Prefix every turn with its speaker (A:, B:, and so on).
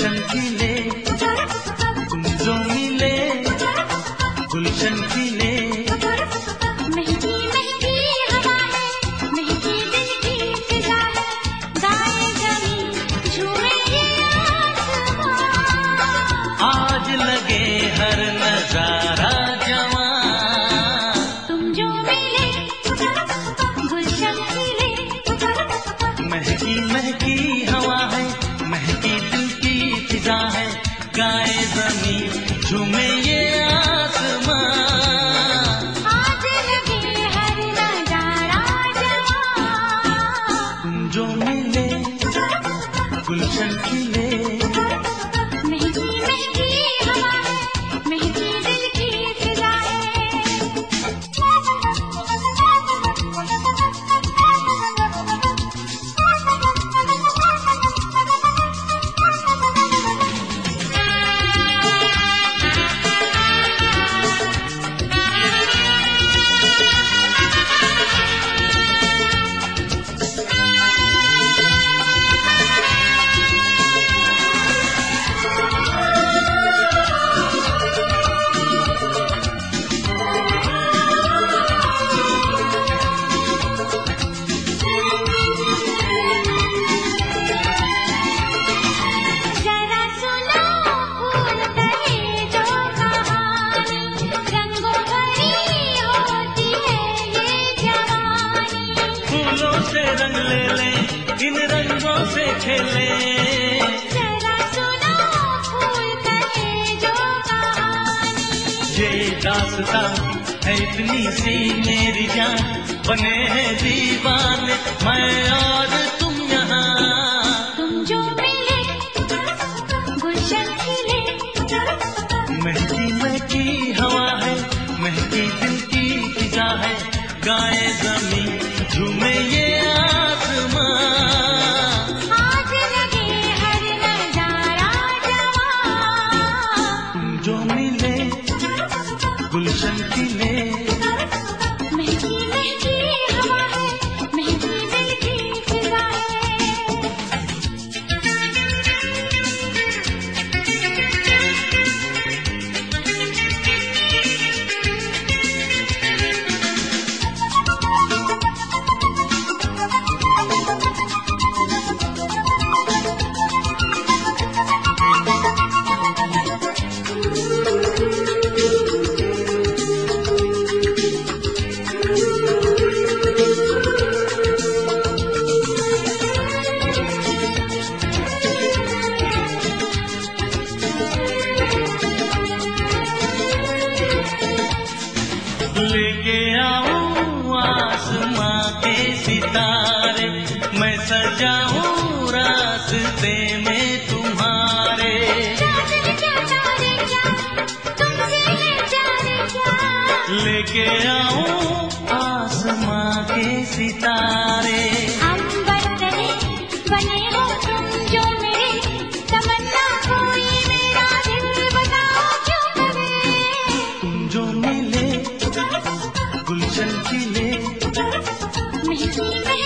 A: गुलशन खिले, तुम जो मिले गुलशन खिले।
B: महकी महकी हवा है, महकी दिल की फिजा है, गाए जमीन झूमे ये आसमां।
A: आज लगे हर नजारा जवां,
B: तुम जो मिले गुलशन खिले।
A: महकी महकी हवा है, महकी दिल की फिजा है, गाए जमीन झूमे ये आसमां।
B: आज लगे हर नजारा जवां,
A: तुम जो मिले गुलशन खिले।
B: महकी महकी हवा है, महकी दिल की फिजा है। जरा सुनो फूल कहे जो कहानी, रंगों भरी होती है ये जवानी।
A: फूलों से रंग ले ले, इन रंगों से खेले।
B: जरा सुनो फूल कहे जो कहानी,
A: ये दास्तां है इतनी सी मेरी जान, बने हैं दीवाने मैं और तुम यहाँ।
B: तुम जो मिले गुलशन खिले।
A: महकी महकी हवा है, महकी दिल की फिजा है, गाए जमीन झूमे ये आसमां।
B: आज लगे हर नजारा जवां,
A: तुम जो मिले गुलशन खिले।
B: महकी महकी हवा है, महकी दिल की फिजा है।
A: लेके आऊं आसमां के सितारे, मैं सजाऊं रास्ते में तुम्हारे।
B: चांद क्या तारे क्या, तुमसे है जाने क्या।
A: लेके आऊं आसमां के सितारे,
B: अंबर तले बने हो तुम जो मेरे, तमन्ना कोई मेरा दिल बताओ क्यों करे।
A: तुम जो मिले गुलशन खिले।
B: महकी महकी